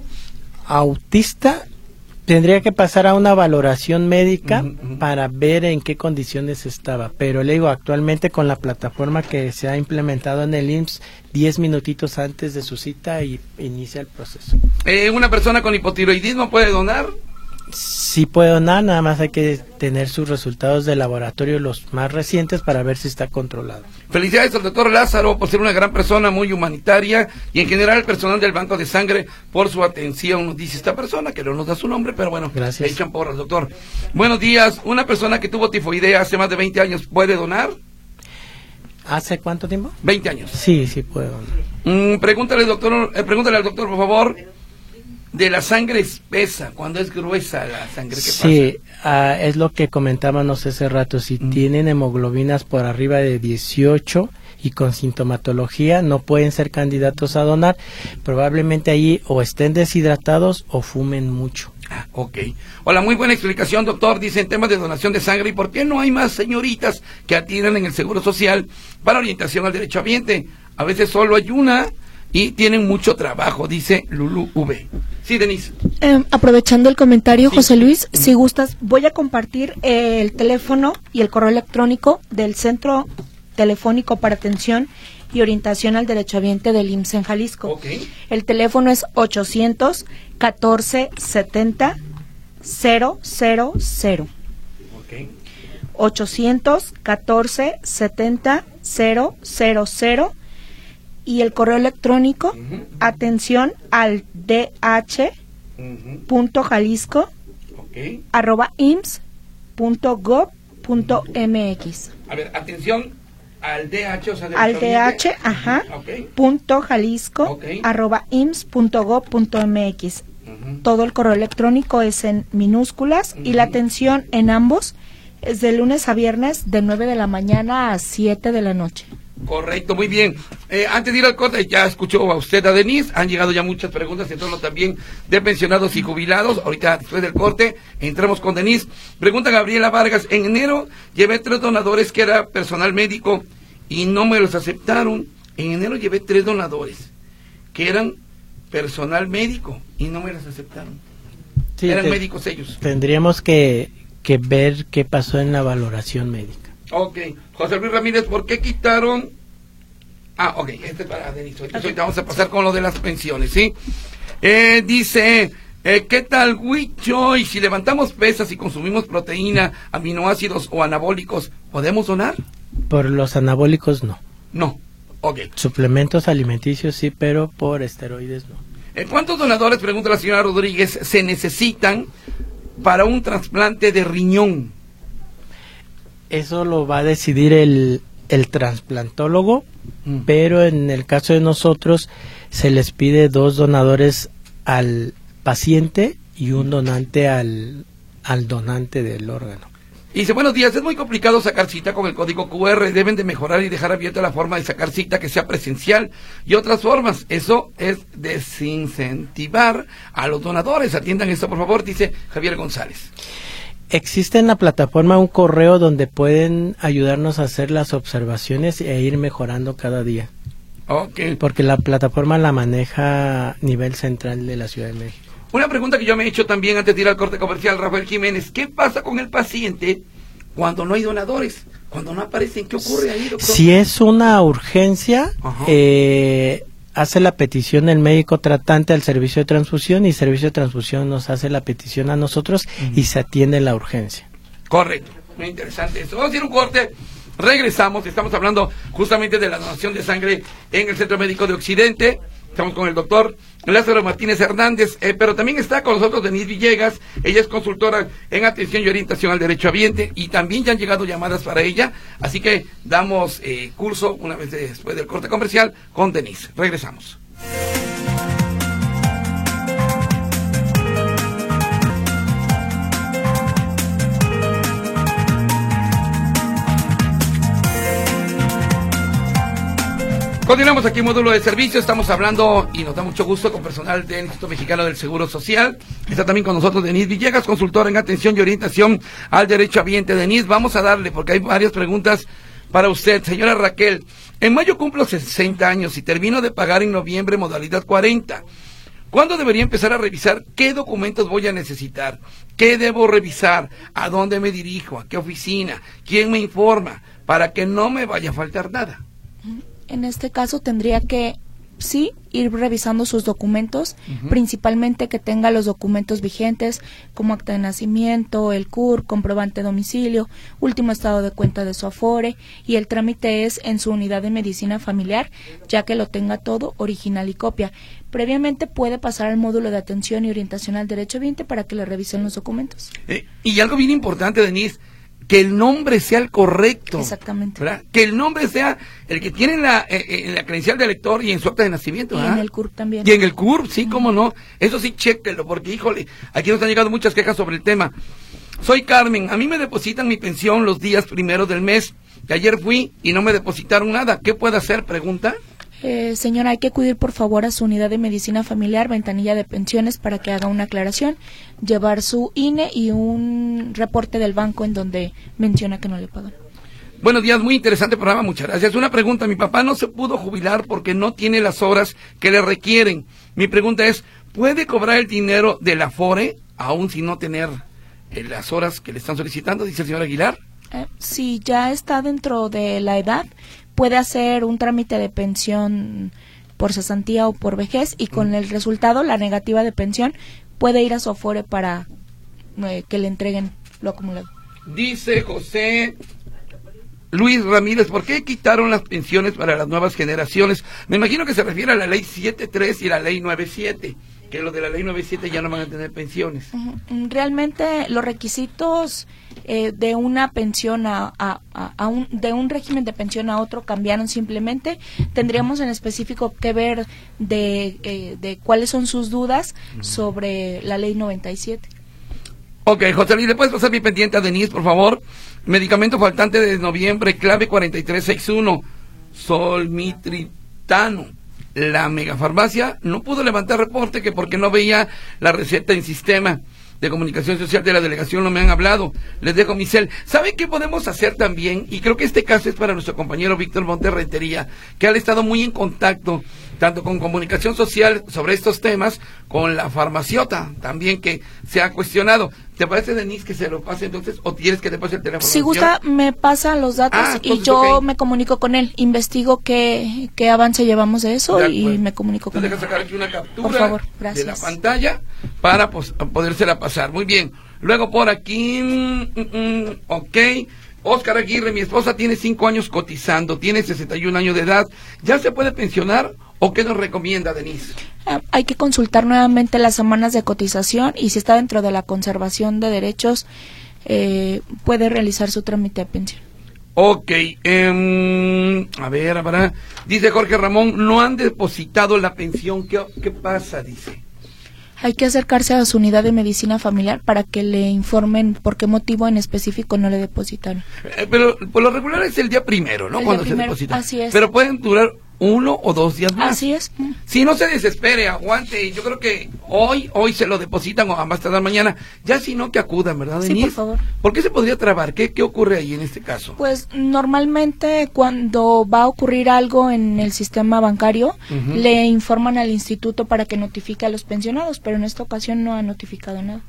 Autista tendría que pasar a una valoración médica Uh-huh, uh-huh. para ver en qué condiciones estaba, pero le digo, actualmente con la plataforma que se ha implementado en el I M S S, diez minutitos antes de su cita y inicia el proceso. Eh, ¿Una persona con hipotiroidismo puede donar? Sí puede donar, nada más hay que tener sus resultados de laboratorio los más recientes para ver si está controlado. Felicidades al doctor Lázaro por ser una gran persona, muy humanitaria, y en general al personal del Banco de Sangre por su atención, nos dice esta persona, que no nos da su nombre, pero bueno, gracias. Le echan porras, doctor. Buenos días, ¿una persona que tuvo tifoidea hace más de veinte años puede donar? ¿Hace cuánto tiempo? veinte años. Sí, sí puede donar. Mm, pregúntale, doctor, eh, pregúntale al doctor, por favor, de la sangre espesa, cuando es gruesa la sangre, ¿qué sí, pasa? uh, es lo que comentábamos hace rato. Si Mm. tienen hemoglobinas por arriba de dieciocho y con sintomatología, no pueden ser candidatos a donar. Probablemente ahí o estén deshidratados o fumen mucho. Ah, ok. Hola, muy buena explicación, doctor. Dice en temas de donación de sangre, ¿y por qué no hay más señoritas que atiendan en el Seguro Social para orientación al derechohabiente? A veces solo hay una y tienen mucho trabajo, dice Lulu V. Sí, Denise. Eh, aprovechando el comentario, Sí. José Luis, si gustas, voy a compartir eh, el teléfono y el correo electrónico del Centro Telefónico para Atención y Orientación al Derechohabiente del I M S S en Jalisco. Ok. El teléfono es ochocientos catorce setenta cero cero cero. Ok. ochocientos catorce setenta cero cero cero y el correo electrónico Ujú. atención al dh Ujú. punto jalisco Ok. arroba ims punto gob punto mx. A ver, atención al D H, o sea, Al derechohabiente. dh, ajá, Ok. punto jalisco Ok. arroba ims punto gob punto mx. Ujú. Todo el correo electrónico es en minúsculas y la Ujú. atención en ambos es de lunes a viernes de nueve de la mañana a siete de la noche. Correcto, muy bien. Eh, antes de ir al corte, ya escuchó a usted a Denise, han llegado ya muchas preguntas en torno también de pensionados y jubilados. Ahorita, después del corte, entramos con Denise. Pregunta Gabriela Vargas, en enero llevé tres donadores que era personal médico y no me los aceptaron. En enero llevé tres donadores que eran personal médico y no me los aceptaron. Sí, eran te- médicos ellos. Tendríamos que, que ver qué pasó en la valoración médica. Ok, José Luis Ramírez, ¿por qué quitaron? Ah, ok, este es para Denise. Ahorita ahorita vamos a pasar con lo de las pensiones, ¿sí? Eh, dice, eh, ¿qué tal, Huicho? Y si levantamos pesas y consumimos proteína, aminoácidos o anabólicos, ¿podemos donar? Por los anabólicos no. No. Ok. Suplementos alimenticios sí, pero por esteroides no. Eh, ¿Cuántos donadores, pregunta la señora Rodríguez, se necesitan para un trasplante de riñón? Eso lo va a decidir el, el trasplantólogo, Mm. pero en el caso de nosotros se les pide dos donadores al paciente y un donante al, al donante del órgano. Dice, buenos días, es muy complicado sacar cita con el código Q R, deben de mejorar y dejar abierta la forma de sacar cita que sea presencial y otras formas. Eso es desincentivar a los donadores. Atiendan esto, por favor, dice Javier González. Existe en la plataforma un correo donde pueden ayudarnos a hacer las observaciones e ir mejorando cada día, Ok. porque la plataforma la maneja a nivel central de la Ciudad de México. Una pregunta que yo me he hecho también antes de ir al corte comercial, Rafael Jiménez, ¿qué pasa con el paciente cuando no hay donadores? Cuando no aparecen, ¿qué ocurre ahí, doctor? Si es una urgencia, eh, hace la petición el médico tratante al servicio de transfusión y el servicio de transfusión nos hace la petición a nosotros uh-huh. y se atiende la urgencia. Correcto, muy interesante eso. Vamos a ir a un corte, regresamos, estamos hablando justamente de la donación de sangre en el Centro Médico de Occidente. Estamos con el doctor Lázaro Martínez Hernández, eh, pero también está con nosotros Denise Villegas. Ella es consultora en atención y orientación al derecho habiente y también ya han llegado llamadas para ella. Así que damos eh, curso una vez después del corte comercial con Denise. Regresamos. Continuamos aquí en Módulo de Servicio, estamos hablando y nos da mucho gusto con personal del Instituto Mexicano del Seguro Social. Está también con nosotros Denise Villegas, consultora en atención y orientación al derecho habiente. Denise, vamos a darle porque hay varias preguntas para usted. Señora Raquel, en mayo cumplo sesenta años y termino de pagar en noviembre modalidad cuarenta. ¿Cuándo debería empezar a revisar qué documentos voy a necesitar? ¿Qué debo revisar? ¿A dónde me dirijo? ¿A qué oficina? ¿Quién me informa? Para que no me vaya a faltar nada. En este caso tendría que, sí, ir revisando sus documentos, uh-huh. principalmente que tenga los documentos vigentes, como acta de nacimiento, el C U R, comprobante de domicilio, último estado de cuenta de su Afore, y el trámite es en su unidad de medicina familiar, ya que lo tenga todo, original y copia. Previamente puede pasar al módulo de atención y orientación al derecho habiente para que le revisen los documentos. Eh, y algo bien importante, Denise, que el nombre sea el correcto. Exactamente. ¿Verdad? Que el nombre sea el que tiene en la, eh, en la credencial de elector y en su acta de nacimiento. Y ¿verdad? en el C U R también. Y en el C U R, sí, uh-huh. cómo no. Eso sí, chéquelo, porque, híjole, aquí nos han llegado muchas quejas sobre el tema. Soy Carmen, a mí me depositan mi pensión los días primeros del mes. Que ayer fui y no me depositaron nada. ¿Qué puedo hacer? Pregunta. Eh, señora, hay que acudir por favor a su unidad de medicina familiar, ventanilla de pensiones, para que haga una aclaración, llevar su I N E y un reporte del banco en donde menciona que no le pagan. Buenos días, muy interesante programa, muchas gracias. Una pregunta, mi papá no se pudo jubilar porque no tiene las horas que le requieren. Mi pregunta es, ¿puede cobrar el dinero del Afore aún sin no tener eh, las horas que le están solicitando? Dice el señor Aguilar. Eh, si ya está dentro de la edad, puede hacer un trámite de pensión por cesantía o por vejez y con el resultado, la negativa de pensión, puede ir a su Afore para eh, que le entreguen lo acumulado. Dice José Luis Ramírez, ¿por qué quitaron las pensiones para las nuevas generaciones? Me imagino que se refiere a la ley siete tres y la ley nueve siete, que los de la ley nueve siete ya no van a tener pensiones. Realmente los requisitos eh, de una pensión a, a, a, a un, de un régimen de pensión a otro cambiaron simplemente. Tendríamos en específico que ver de, eh, de cuáles son sus dudas sobre la ley noventa y siete. Ok, José Luis, ¿le puedes pasar mi pendiente a Denise, por favor? Medicamento faltante de noviembre, clave cuarenta y tres sesenta y uno, solmitritano. La megafarmacia no pudo levantar reporte que porque no veía la receta en sistema de comunicación social de la delegación, no me han hablado. Les dejo mi cel. ¿Saben qué podemos hacer también? Y creo que este caso es para nuestro compañero Víctor Monterrentería, que ha estado muy en contacto tanto con comunicación social sobre estos temas, con la farmaciota también, que se ha cuestionado. ¿Te parece, Denise, que se lo pase entonces o quieres que te pase el teléfono? Si gusta, me pasa los datos ah, y yo okay. me comunico con él, investigo qué, qué avance llevamos de eso de y me comunico con él. Deja sacar aquí una captura por favor, gracias. de la pantalla para pues, podérsela pasar. Muy bien. Luego por aquí, mm, mm, ok. Óscar Aguirre, mi esposa tiene cinco años cotizando, tiene sesenta y un años de edad. ¿Ya se puede pensionar o qué nos recomienda, Denise? Eh, hay que consultar nuevamente las semanas de cotización y si está dentro de la conservación de derechos, eh, puede realizar su trámite de pensión. Ok, eh, a ver, a ver, dice Jorge Ramón, no han depositado la pensión, ¿qué, qué pasa? Dice. Hay que acercarse a su unidad de medicina familiar para que le informen por qué motivo en específico no le depositaron. Eh, pero por lo regular es el día primero, ¿no? El Cuando día se primero, deposita. así es. Pero pueden durar uno o dos días más. Así es. Si no se desespere, aguante. Yo creo que hoy, hoy se lo depositan o a más tardar mañana. Ya si no, que acudan, ¿verdad, Denise? Sí, por favor. ¿Por qué se podría trabar? ¿Qué, qué ocurre ahí en este caso? Pues normalmente cuando va a ocurrir algo en el sistema bancario, uh-huh. le informan al instituto para que notifique a los pensionados, pero en esta ocasión no ha notificado nada.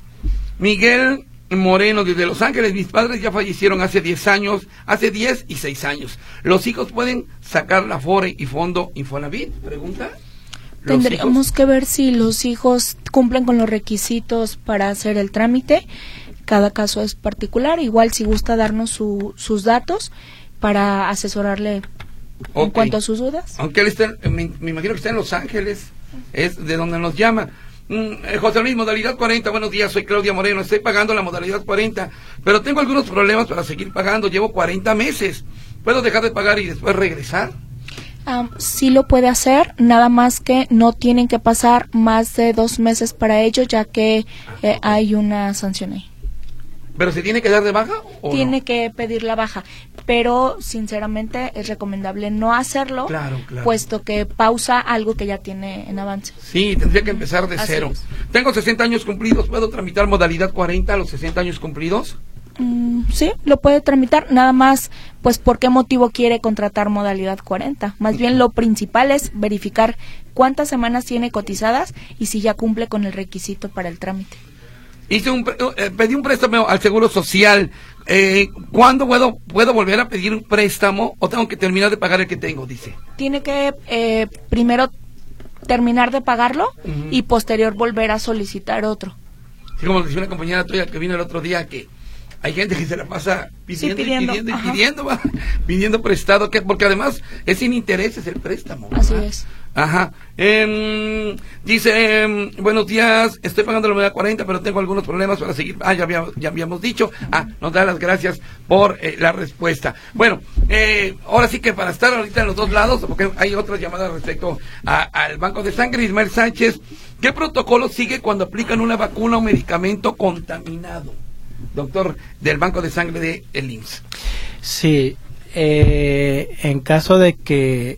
Miguel Moreno, desde Los Ángeles, mis padres ya fallecieron hace diez años, hace diez y seis años. ¿Los hijos pueden sacar la Afore y Fondo Infonavit? Pregunta. Tendríamos hijos? que ver si los hijos cumplen con los requisitos para hacer el trámite. Cada caso es particular. Igual si gusta darnos su, sus datos para asesorarle okay. en cuanto a sus dudas. Aunque él está, me, me imagino que está en Los Ángeles, es de donde nos llama. Mm, José Luis, modalidad cuarenta, buenos días, soy Claudia Moreno, estoy pagando la modalidad cuarenta, pero tengo algunos problemas para seguir pagando, llevo cuarenta meses, ¿puedo dejar de pagar y después regresar? Um, sí lo puede hacer, nada más que no tienen que pasar más de dos meses para ello, ya que eh, hay una sanción ahí. ¿Pero se tiene que dar de baja o Tiene no? que pedir la baja, pero sinceramente es recomendable no hacerlo, claro, claro. puesto que pausa algo que ya tiene en avance. Sí, tendría que empezar de Así cero. es. Tengo sesenta años cumplidos, ¿puedo tramitar modalidad cuarenta a los sesenta años cumplidos? Mm, sí, lo puede tramitar, nada más, pues, ¿por qué motivo quiere contratar modalidad cuarenta? Más bien lo principal es verificar cuántas semanas tiene cotizadas y si ya cumple con el requisito para el trámite. Hice un, eh, pedí un préstamo al Seguro Social. Eh, ¿Cuándo puedo, puedo volver a pedir un préstamo o tengo que terminar de pagar el que tengo? Dice. Tiene que eh, primero terminar de pagarlo uh-huh. y posterior volver a solicitar otro. Sí, como decía una compañera tuya que vino el otro día, que hay gente que se la pasa pidiendo, sí, pidiendo y pidiendo y pidiendo, va, pidiendo prestado, que porque además es sin intereses el préstamo. Así ¿verdad? es. Ajá. Eh, dice, eh, buenos días, estoy pagando la moneda cuarenta, pero tengo algunos problemas para seguir. Ah, ya habíamos, ya habíamos dicho. Ah, nos da las gracias por eh, la respuesta. Bueno, eh, ahora sí que para estar ahorita en los dos lados, porque hay otras llamadas respecto a, al Banco de Sangre. Ismael Sánchez, ¿qué protocolo sigue cuando aplican una vacuna o medicamento contaminado? Doctor del Banco de Sangre de el I M S S. Sí, eh, en caso de que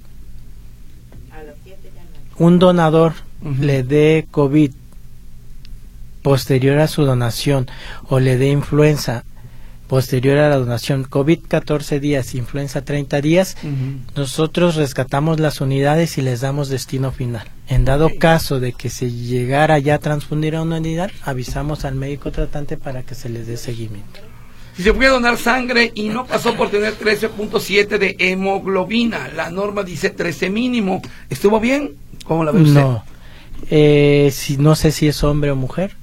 un donador uh-huh. le dé COVID posterior a su donación o le dé influenza posterior a la donación, COVID catorce días, influenza treinta días, uh-huh. nosotros rescatamos las unidades y les damos destino final. En dado okay. caso de que se llegara ya a transfundir a una unidad, avisamos al médico tratante para que se les dé seguimiento. Si se puede donar sangre y no pasó por tener trece punto siete de hemoglobina, la norma dice trece mínimo, ¿estuvo bien? ¿Cómo la ve usted? No, eh, si, no sé si es hombre o mujer.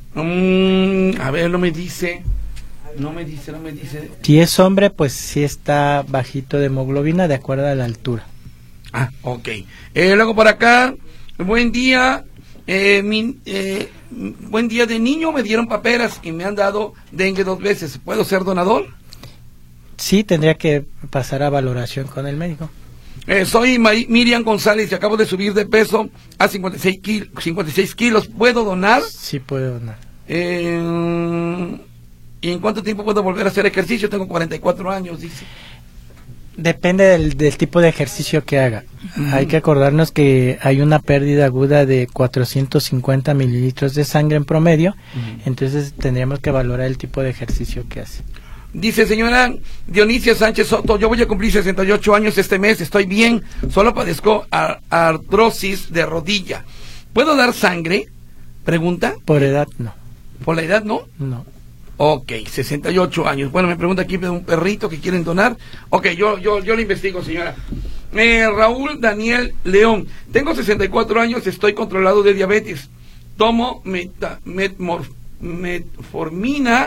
Mm, a ver, no me dice, no me dice, no me dice. Si es hombre, pues sí está bajito de hemoglobina de acuerdo a la altura. Ah, ok. Eh, luego por acá, buen día, eh, mi, eh, buen día de niño, me dieron paperas y me han dado dengue dos veces. ¿Puedo ser donador? Sí, tendría que pasar a valoración con el médico. Eh, soy May- Miriam González y acabo de subir de peso a cincuenta y seis, kil- cincuenta y seis kilos. ¿Puedo donar? Sí, puede donar. Eh, ¿Y en cuánto tiempo puedo volver a hacer ejercicio? Tengo cuarenta y cuatro años, dice. Depende del, del tipo de ejercicio que haga. Uh-huh. Hay que acordarnos que hay una pérdida aguda de cuatrocientos cincuenta mililitros de sangre en promedio, uh-huh. entonces tendríamos que valorar el tipo de ejercicio que hace. Dice señora Dionisia Sánchez Soto, yo voy a cumplir sesenta y ocho años este mes, estoy bien, solo padezco ar- artrosis de rodilla. ¿Puedo dar sangre? Pregunta. Por edad no. ¿Por la edad no? No. Ok, sesenta y ocho años. Bueno, me pregunta aquí de un perrito que quieren donar. Ok, yo yo yo le investigo, señora. Eh, Raúl Daniel León, tengo sesenta y cuatro años, estoy controlado de diabetes. Tomo meta, metmorf, metformina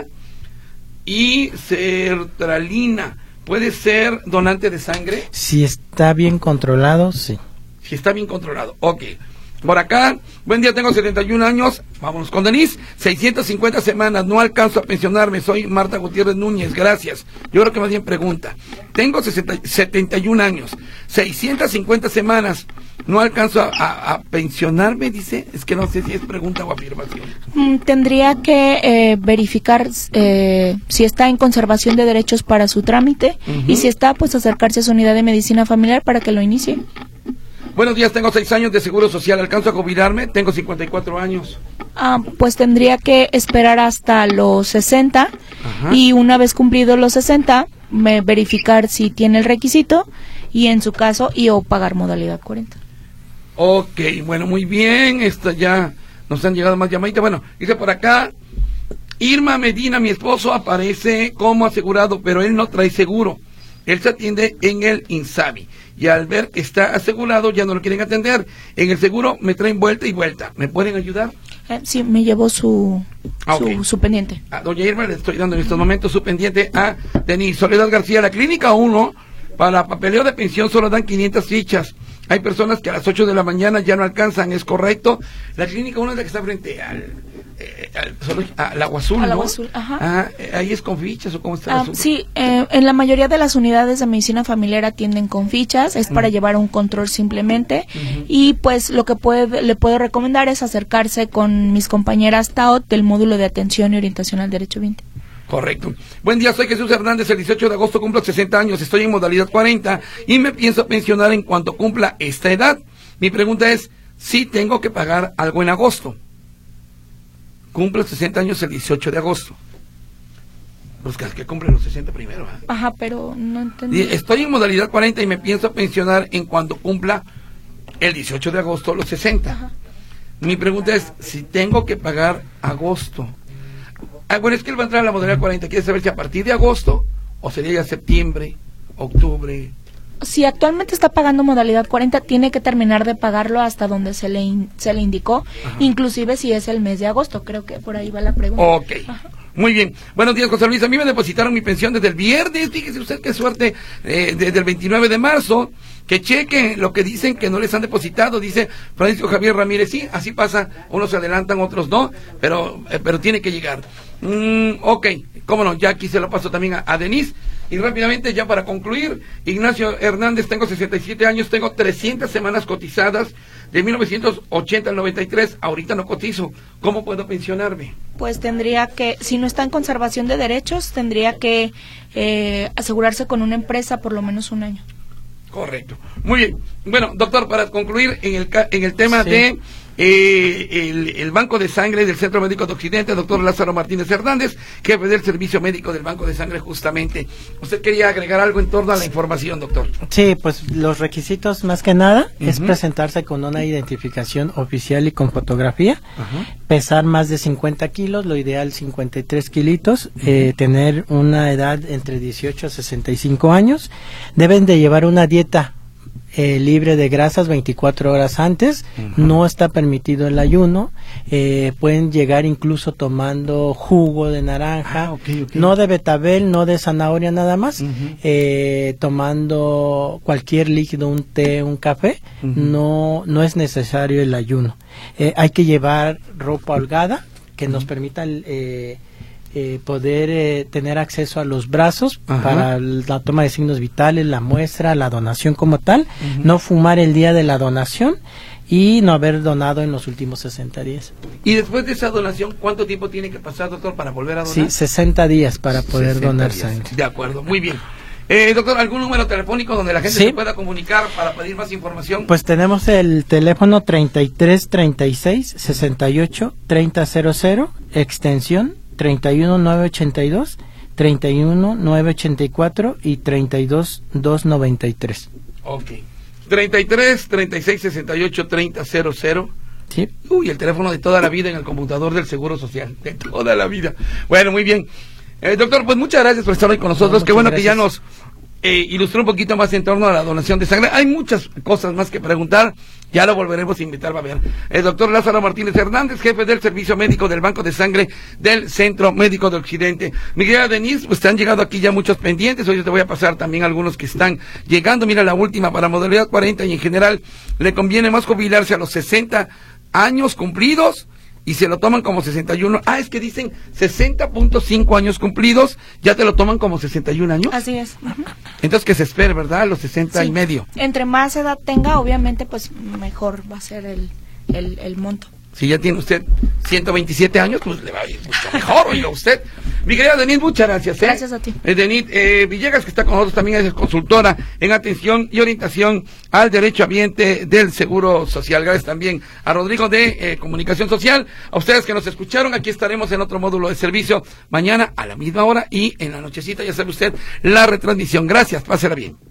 y sertralina. ¿Puede ser donante de sangre? Si está bien controlado, sí. Si está bien controlado, ok. Por acá, buen día, tengo setenta y un años, vámonos con Denise, seiscientas cincuenta semanas, no alcanzo a pensionarme, soy Marta Gutiérrez Núñez, gracias. Yo creo que más bien pregunta, tengo sesenta, setenta y un años, seiscientas cincuenta semanas, no alcanzo a, a, a pensionarme, dice, es que no sé si es pregunta o afirmación. Mm, tendría que eh, verificar eh, si está en conservación de derechos para su trámite, uh-huh. y si está, pues acercarse a su unidad de medicina familiar para que lo inicie. Buenos días, tengo seis años de seguro social, ¿alcanzo a jubilarme? Tengo cincuenta y cuatro años. Ah, pues tendría que esperar hasta los sesenta. Ajá. Y una vez cumplidos los sesenta, me verificar si tiene el requisito y en su caso y o pagar modalidad cuarenta. Ok, bueno, muy bien, esta ya nos han llegado más llamaditas. Bueno, dice por acá, Irma Medina, mi esposo, aparece como asegurado, pero él no trae seguro. Él se atiende en el INSABI. Y al ver que está asegurado, ya no lo quieren atender. En el seguro me traen vuelta y vuelta. ¿Me pueden ayudar? Eh, sí, me llevó su, Ah, su, ok. su pendiente. A doña Irma le estoy dando en estos momentos su pendiente a Denis Soledad García. La clínica uno, para papeleo de pensión solo dan quinientas fichas. Hay personas que a las ocho de la mañana ya no alcanzan, ¿es correcto? La clínica uno es la que está frente al, eh, al, solo, al Agua Azul, Al ¿no? Agua Azul, ajá. Ah, eh, ahí es con fichas o cómo está el Ah, asunto? sí, eh, en la mayoría de las unidades de medicina familiar atienden con fichas, es para Mm. llevar un control simplemente. Ujú. Y pues lo que puede, le puedo recomendar es acercarse con mis compañeras T A O T del módulo de atención y orientación al derecho veinte. Correcto. Buen día, soy Jesús Hernández, el dieciocho de agosto cumplo sesenta años, estoy en modalidad cuarenta y me pienso pensionar en cuanto cumpla esta edad. Mi pregunta es, si tengo que pagar algo en agosto. Cumplo sesenta años el dieciocho de agosto. Pues que, que cumple los sesenta primero. ¿eh? Ajá, pero no entendí. Y estoy en modalidad cuarenta y me pienso pensionar en cuanto cumpla el dieciocho de agosto los sesenta. Ajá. Mi pregunta es, si tengo que pagar agosto. Ah, bueno, es que él va a entrar a la modalidad cuarenta. ¿Quiere saber si a partir de agosto o sería ya septiembre, octubre? Si actualmente está pagando modalidad cuarenta, tiene que terminar de pagarlo hasta donde se le in- se le indicó, Ajá. inclusive si es el mes de agosto. Creo que por ahí va la pregunta. Ok. Ajá. Muy bien. Buenos días, José Luis. A mí me depositaron mi pensión desde el viernes. Fíjese usted qué suerte. Eh, desde el veintinueve de marzo. Que chequen lo que dicen que no les han depositado. Dice Francisco Javier Ramírez. Sí, así pasa. Unos se adelantan, otros no. Pero eh, pero tiene que llegar. Mm, ok. Cómo no. Ya aquí se lo paso también a, a Denise. Y rápidamente, ya para concluir, Ignacio Hernández, tengo sesenta y siete años, tengo trescientas semanas cotizadas de mil novecientos ochenta al noventa y tres. Ahorita no cotizo. ¿Cómo puedo pensionarme? Pues tendría que, si no está en conservación de derechos, tendría que eh, asegurarse con una empresa por lo menos un año. Correcto. Muy bien. Bueno, doctor, para concluir en el, ca- en el tema Sí. de eh, el, el Banco de Sangre del Centro Médico de Occidente, doctor Lázaro Martínez Hernández, jefe del Servicio Médico del Banco de Sangre, justamente. ¿Usted quería agregar algo en torno a la información, doctor? Sí, pues los requisitos más que nada es Ujú. presentarse con una identificación oficial y con fotografía, Ajá. pesar más de cincuenta kilos, lo ideal cincuenta y tres kilitos, eh, tener una edad entre dieciocho a sesenta y cinco años, deben de llevar una dieta eh, libre de grasas veinticuatro horas antes, Ujú. no está permitido el ayuno, eh, pueden llegar incluso tomando jugo de naranja, Ah, ok, ok. no de betabel, no de zanahoria nada más, Ujú. eh, tomando cualquier líquido, un té, un café, Ujú. no, no es necesario el ayuno. Eh, hay que llevar ropa holgada que nos permita eh, eh, poder eh, tener acceso a los brazos Ajá. para la toma de signos vitales, la muestra, la donación como tal, Ujú. no fumar el día de la donación y no haber donado en los últimos sesenta días. Y después de esa donación, ¿cuánto tiempo tiene que pasar, doctor, para volver a donar? Sí, sesenta días para poder sesenta donar días. sangre. De acuerdo, muy bien. Eh, doctor, ¿algún número telefónico donde la gente Sí. se pueda comunicar para pedir más información? Pues tenemos el teléfono treinta y tres treinta y seis sesenta y ocho treinta cero cero, extensión treinta y uno nueve ochenta y dos, treinta y uno nueve ochenta y cuatro y treinta y dos dos noventa y tres. Ok. treinta y tres, treinta y seis, sesenta y ocho, treinta cero cero. Sí. Uy, el teléfono de toda la vida en el computador del Seguro Social. De toda la vida. Bueno, muy bien. Eh, doctor, pues muchas gracias por estar hoy con nosotros. No, Qué muchas bueno que ya gracias. nos eh, ilustró un poquito más en torno a la donación de sangre. Hay muchas cosas más que preguntar. Ya lo volveremos a invitar, va a ver. El doctor Lázaro Martínez Hernández, jefe del Servicio Médico del Banco de Sangre del Centro Médico de Occidente. Mi querida Denise, pues te han llegado aquí ya muchos pendientes. Hoy te voy a pasar también algunos que están llegando. Mira, la última para modalidad cuarenta y en general le conviene más jubilarse a los sesenta años cumplidos y se lo toman como sesenta y uno. Ah, es que dicen sesenta punto cinco años cumplidos, ya te lo toman como sesenta y un años. Así es. Ujú. Entonces que se espere, ¿verdad? Los sesenta y Sí. medio. Entre más edad tenga, obviamente, pues mejor va a ser el, el, el monto. Si ya tiene usted ciento veintisiete años, pues le va a ir mucho mejor, oiga usted. Mi querida Denise, muchas gracias. ¿eh? Gracias a ti. Eh, Denise eh, Villegas, que está con nosotros, también es consultora en atención y orientación al derecho ambiente del Seguro Social. Gracias también a Rodrigo de eh, Comunicación Social. A ustedes que nos escucharon, aquí estaremos en otro módulo de servicio mañana a la misma hora y en la nochecita, ya sabe usted, la retransmisión. Gracias, pásela bien.